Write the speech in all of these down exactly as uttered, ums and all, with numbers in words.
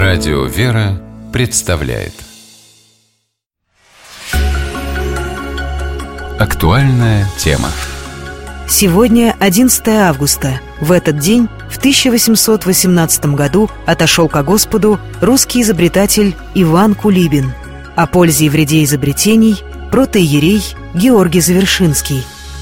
Радио «Вера» представляет актуальная тема. Сегодня одиннадцатое августа. В этот день, в тысяча восемьсот восемнадцатом году, отошел ко Господу русский изобретатель Иван Кулибин. О пользе и вреде изобретений протоиерей Георгий Завершинский.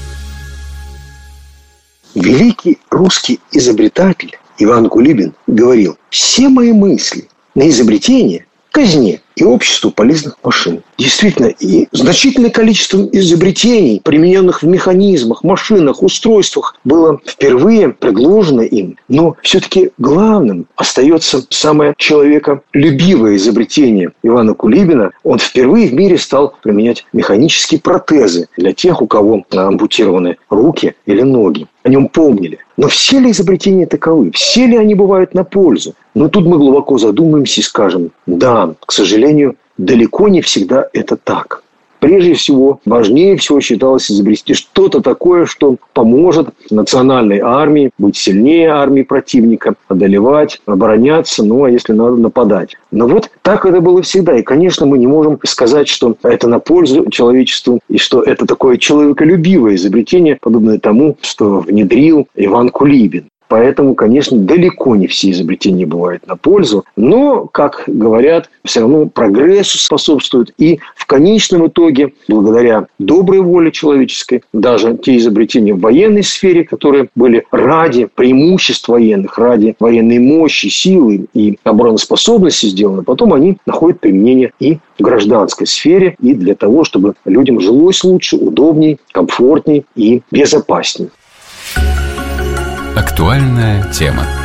Великий русский изобретатель Иван Кулибин говорил: «Все мои мысли на изобретение, казне и обществу полезных машин». Действительно, и значительное количество изобретений, примененных в механизмах, машинах, устройствах, было впервые предложено им. Но все-таки главным остается самое человеколюбивое изобретение Ивана Кулибина. Он впервые в мире стал применять механические протезы для тех, у кого ампутированы руки или ноги. О нем помнили. Но все ли изобретения таковы? Все ли они бывают на пользу? Но тут мы глубоко задумаемся и скажем: да, к сожалению, далеко не всегда это так. Прежде всего, важнее всего считалось изобрести что-то такое, что поможет национальной армии быть сильнее армии противника, одолевать, обороняться, ну а если надо, нападать. Но вот так это было всегда. И, конечно, мы не можем сказать, что это на пользу человечеству и что это такое человеколюбивое изобретение, подобное тому, что внедрил Иван Кулибин. Поэтому, конечно, далеко не все изобретения бывают на пользу. Но, как говорят, все равно прогрессу способствует. И в конечном итоге, благодаря доброй воле человеческой, даже те изобретения в военной сфере, которые были ради преимуществ военных, ради военной мощи, силы и обороноспособности сделаны, потом они находят применение и в гражданской сфере, и для того, чтобы людям жилось лучше, удобней, комфортней и безопасней. Актуальная тема.